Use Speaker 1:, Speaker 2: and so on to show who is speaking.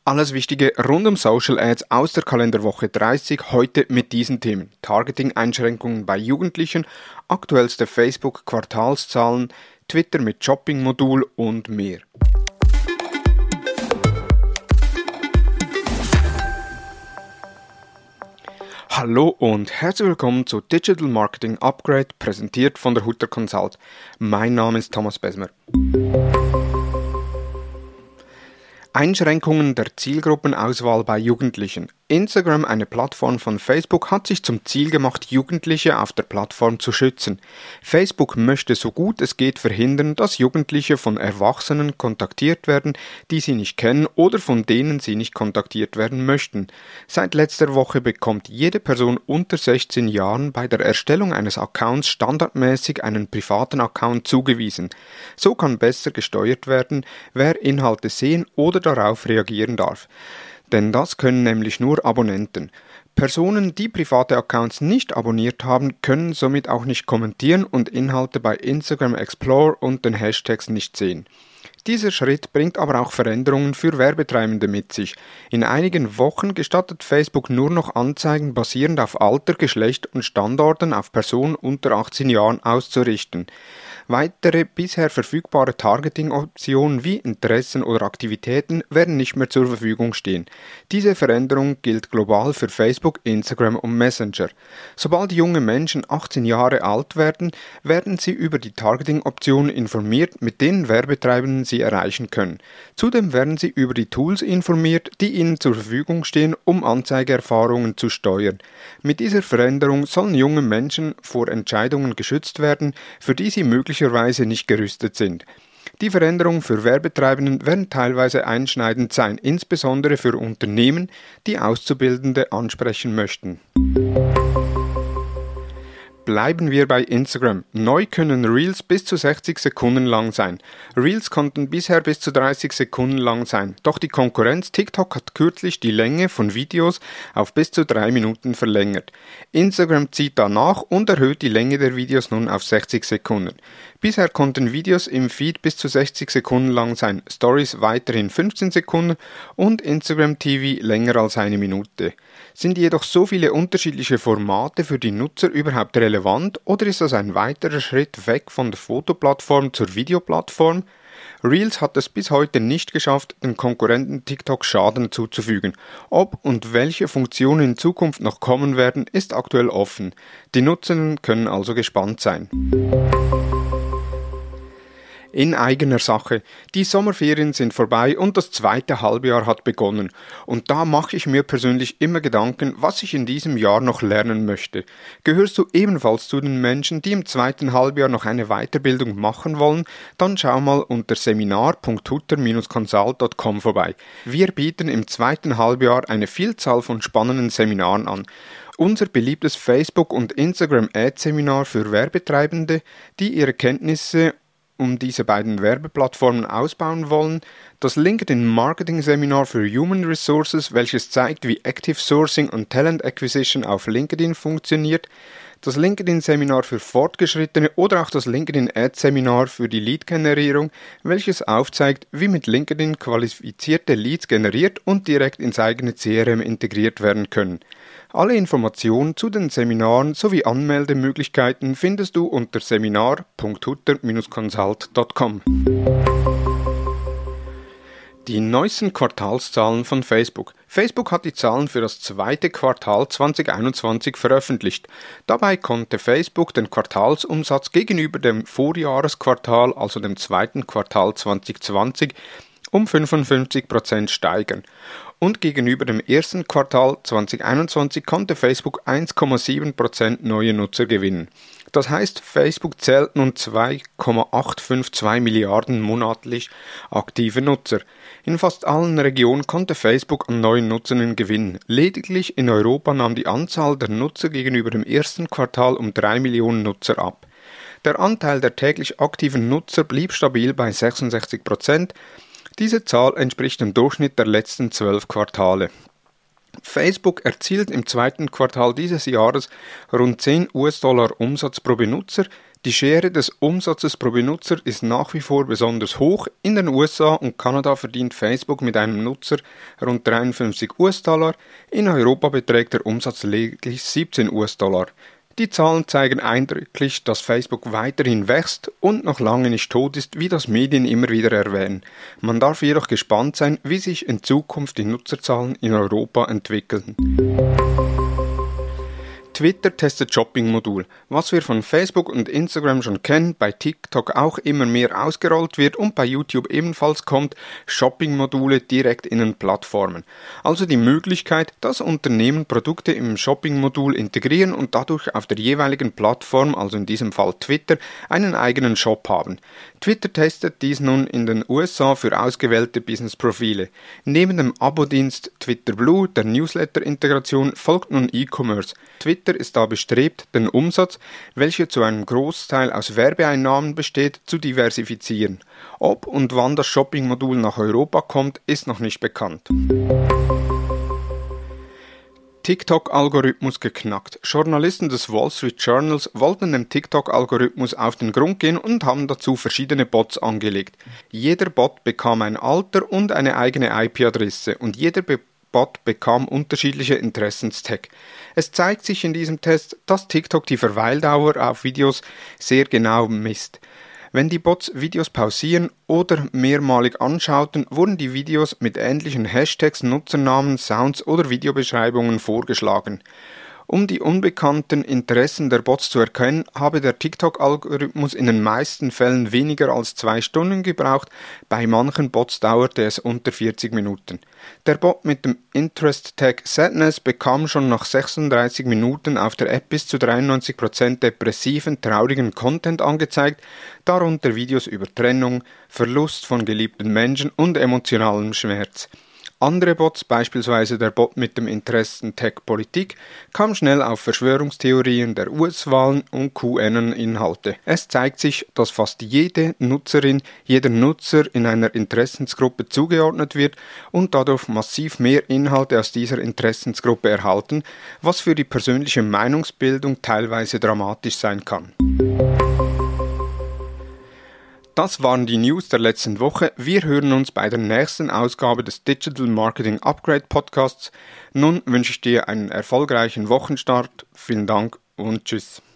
Speaker 1: Alles Wichtige rund um Social Ads aus der Kalenderwoche 30, heute mit diesen Themen. Targeting-Einschränkungen bei Jugendlichen, aktuellste Facebook-Quartalszahlen, Twitter mit Shopping-Modul und mehr. Hallo und herzlich willkommen zu Digital Marketing Upgrade, präsentiert von der Hutter Consult. Mein Name ist Thomas Besmer. Einschränkungen der Zielgruppenauswahl bei Jugendlichen. Instagram, eine Plattform von Facebook, hat sich zum Ziel gemacht, Jugendliche auf der Plattform zu schützen. Facebook möchte so gut es geht verhindern, dass Jugendliche von Erwachsenen kontaktiert werden, die sie nicht kennen oder von denen sie nicht kontaktiert werden möchten. Seit letzter Woche bekommt jede Person unter 16 Jahren bei der Erstellung eines Accounts standardmäßig einen privaten Account zugewiesen. So kann besser gesteuert werden, wer Inhalte sehen oder darauf reagieren darf. Denn das können nämlich nur Abonnenten. Personen, die private Accounts nicht abonniert haben, können somit auch nicht kommentieren und Inhalte bei Instagram Explorer und den Hashtags nicht sehen. Dieser Schritt bringt aber auch Veränderungen für Werbetreibende mit sich. In einigen Wochen gestattet Facebook nur noch Anzeigen basierend auf Alter, Geschlecht und Standorten auf Personen unter 18 Jahren auszurichten. Weitere bisher verfügbare Targeting-Optionen wie Interessen oder Aktivitäten werden nicht mehr zur Verfügung stehen. Diese Veränderung gilt global für Facebook, Instagram und Messenger. Sobald junge Menschen 18 Jahre alt werden, werden sie über die Targeting-Optionen informiert, mit denen Werbetreibenden sie erreichen können. Zudem werden sie über die Tools informiert, die ihnen zur Verfügung stehen, um Anzeigeerfahrungen zu steuern. Mit dieser Veränderung sollen junge Menschen vor Entscheidungen geschützt werden, für die sie möglicherweise nicht gerüstet sind. Die Veränderungen für Werbetreibenden werden teilweise einschneidend sein, insbesondere für Unternehmen, die Auszubildende ansprechen möchten. Bleiben wir bei Instagram. Neu können Reels bis zu 60 Sekunden lang sein. Reels konnten bisher bis zu 30 Sekunden lang sein. Doch die Konkurrenz TikTok hat kürzlich die Länge von Videos auf bis zu 3 Minuten verlängert. Instagram zieht danach und erhöht die Länge der Videos nun auf 60 Sekunden. Bisher konnten Videos im Feed bis zu 60 Sekunden lang sein, Stories weiterhin 15 Sekunden und Instagram TV länger als 1 Minute. Sind jedoch so viele unterschiedliche Formate für die Nutzer überhaupt relevant oder ist das ein weiterer Schritt weg von der Fotoplattform zur Videoplattform? Reels hat es bis heute nicht geschafft, den Konkurrenten TikTok Schaden zuzufügen. Ob und welche Funktionen in Zukunft noch kommen werden, ist aktuell offen. Die Nutzenden können also gespannt sein. In eigener Sache. Die Sommerferien sind vorbei und das zweite Halbjahr hat begonnen. Und da mache ich mir persönlich immer Gedanken, was ich in diesem Jahr noch lernen möchte. Gehörst du ebenfalls zu den Menschen, die im zweiten Halbjahr noch eine Weiterbildung machen wollen? Dann schau mal unter seminar.hutter-consult.com vorbei. Wir bieten im zweiten Halbjahr eine Vielzahl von spannenden Seminaren an. Unser beliebtes Facebook- und Instagram-Ad-Seminar für Werbetreibende, die ihre Kenntnisse um diese beiden Werbeplattformen ausbauen wollen, das LinkedIn Marketing Seminar für Human Resources, welches zeigt, wie Active Sourcing und Talent Acquisition auf LinkedIn funktioniert, das LinkedIn Seminar für Fortgeschrittene oder auch das LinkedIn Ad Seminar für die Lead-Generierung, welches aufzeigt, wie mit LinkedIn qualifizierte Leads generiert und direkt ins eigene CRM integriert werden können. Alle Informationen zu den Seminaren sowie Anmeldemöglichkeiten findest du unter seminar.hutter-consult.com. Die neuesten Quartalszahlen von Facebook. Facebook hat die Zahlen für das zweite Quartal 2021 veröffentlicht. Dabei konnte Facebook den Quartalsumsatz gegenüber dem Vorjahresquartal, also dem zweiten Quartal 2020, um 55% steigern. Und gegenüber dem ersten Quartal 2021 konnte Facebook 1,7% neue Nutzer gewinnen. Das heißt, Facebook zählt nun 2,852 Milliarden monatlich aktive Nutzer. In fast allen Regionen konnte Facebook an neuen Nutzern gewinnen. Lediglich in Europa nahm die Anzahl der Nutzer gegenüber dem ersten Quartal um 3 Millionen Nutzer ab. Der Anteil der täglich aktiven Nutzer blieb stabil bei 66%. Diese Zahl entspricht dem Durchschnitt der letzten 12 Quartale. Facebook erzielt im zweiten Quartal dieses Jahres rund $10 Umsatz pro Benutzer, Die Schere des Umsatzes pro Benutzer ist nach wie vor besonders hoch. In den USA und Kanada verdient Facebook mit einem Nutzer rund 53 US-Dollar, in Europa beträgt der Umsatz lediglich 17 US-Dollar. Die Zahlen zeigen eindrücklich, dass Facebook weiterhin wächst und noch lange nicht tot ist, wie das Medien immer wieder erwähnen. Man darf jedoch gespannt sein, wie sich in Zukunft die Nutzerzahlen in Europa entwickeln. Twitter testet Shopping-Modul. Was wir von Facebook und Instagram schon kennen, bei TikTok auch immer mehr ausgerollt wird und bei YouTube ebenfalls kommt, Shopping-Module direkt in den Plattformen. Also die Möglichkeit, dass Unternehmen Produkte im Shopping-Modul integrieren und dadurch auf der jeweiligen Plattform, also in diesem Fall Twitter, einen eigenen Shop haben. Twitter testet dies nun in den USA für ausgewählte Business-Profile. Neben dem Abo-Dienst Twitter Blue, der Newsletter-Integration, folgt nun E-Commerce. Twitter ist da bestrebt, den Umsatz, welcher zu einem Großteil aus Werbeeinnahmen besteht, zu diversifizieren. Ob und wann das Shopping-Modul nach Europa kommt, ist noch nicht bekannt. TikTok-Algorithmus geknackt. Journalisten des Wall Street Journals wollten dem TikTok-Algorithmus auf den Grund gehen und haben dazu verschiedene Bots angelegt. Jeder Bot bekam ein Alter und eine eigene IP-Adresse und jeder Bot bekam unterschiedliche Interessenstag. Es zeigt sich in diesem Test, dass TikTok die Verweildauer auf Videos sehr genau misst. Wenn die Bots Videos pausieren oder mehrmalig anschauten, wurden die Videos mit ähnlichen Hashtags, Nutzernamen, Sounds oder Videobeschreibungen vorgeschlagen. Um die unbekannten Interessen der Bots zu erkennen, habe der TikTok-Algorithmus in den meisten Fällen weniger als 2 Stunden gebraucht, bei manchen Bots dauerte es unter 40 Minuten. Der Bot mit dem Interest-Tag Sadness bekam schon nach 36 Minuten auf der App bis zu 93% depressiven, traurigen Content angezeigt, darunter Videos über Trennung, Verlust von geliebten Menschen und emotionalem Schmerz. Andere Bots, beispielsweise der Bot mit dem Interessentag Politik, kam schnell auf Verschwörungstheorien der US-Wahlen und QAnon-Inhalte. Es zeigt sich, dass fast jede Nutzerin, jeder Nutzer in einer Interessensgruppe zugeordnet wird und dadurch massiv mehr Inhalte aus dieser Interessensgruppe erhalten, was für die persönliche Meinungsbildung teilweise dramatisch sein kann. Das waren die News der letzten Woche. Wir hören uns bei der nächsten Ausgabe des Digital Marketing Upgrade Podcasts. Nun wünsche ich dir einen erfolgreichen Wochenstart. Vielen Dank und tschüss.